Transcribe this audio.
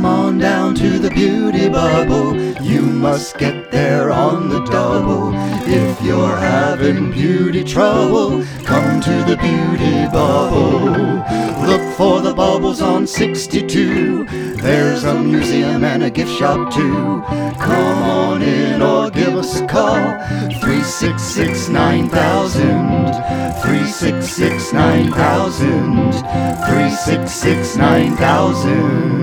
Come on down to the Beauty Bubble. You must get there on the double. If you're having beauty trouble, come to the Beauty Bubble. Look for the bubbles on 62. There's a museum and a gift shop too. Come on in or give us a call. 366-9000. 366-9000. 366-9000.